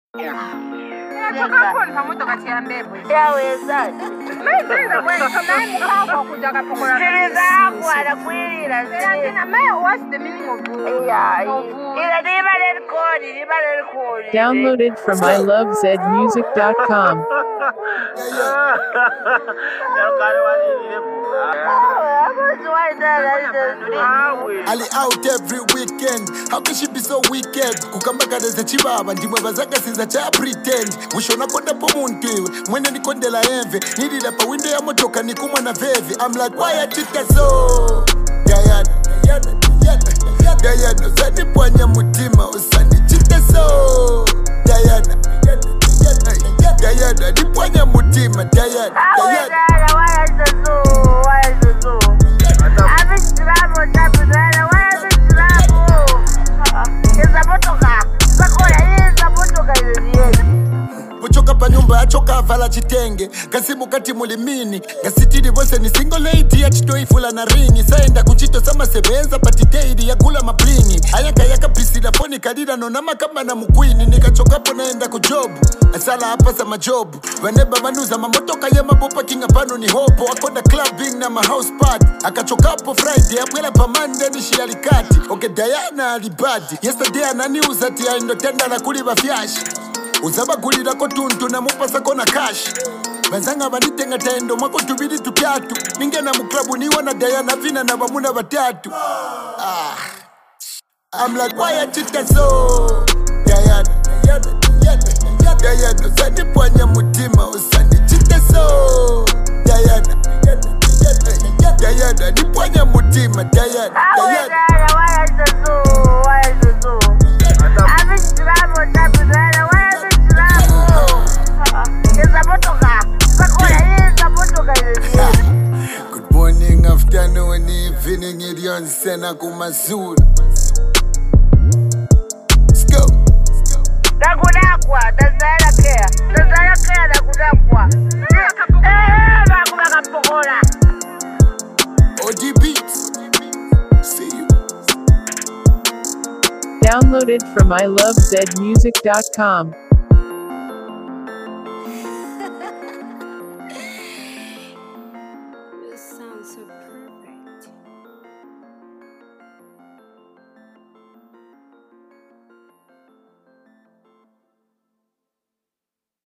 Inatoka kwa pamoja kati ya mbegu. Yaweza. Mimi kwa kama ni kwa kuja kapokora. Sikiliza hapo anakueleza. Tena mimi what's the meaning of boo? Yeah. Ila ni rekodi. Downloaded from ilovezmusic.com. Ali out every weekend. How can she be so wicked? Kukambaka za chibaba ndimwe bazaka siza cha pretend. Ushona konda po muntu iwe mwene nikondela enve. Nidila pa window ya motoka nikumwa na vevi. I'm like why achita so Diana Diana Zani pwanya mutima usani chita so Diana Diana ni pwanya mutima Diana Buchoka pa nyumba achoka avala chitenge Kasimu kati mulimini Gasitiri vose ni single lady ya chitoi fula na ringi Saenda kuchito sama sebenza pati deidi ya kula maplingi Ayaka yaka pisida foni kadira nonama kama na mkwini Nikachoka po naenda kujobu Asala hapa sama jobu Waneba manuza mamotoka ya mabopa kinga pano ni hopo Akonda clubbing na ma house party Akachoka po Friday Apwela pa Monday ni shialikati Okay Diana alibadi Yesterday ananiuza tia indotenda na kuliba fyashi Uzaba kulira ko tuntu na mupasa kona cash Bazanga banitenga taendo mwako tubidi tupiatu Ningena muklabu niwa na Diana vina na bamuna batatu I'm like why achita so Diana Diana Zani pwanya mutima usani chita so Diana Diana ni pwanya mutima Diana Good morning, afternoon, evening, Irion Sena Kumazul. Let's go. Nakudakwa, tazara kea nakudakwa. Nakudakapokora. OD Beats. See you. Downloaded from ilovezmusic.com. This sounds so pretty.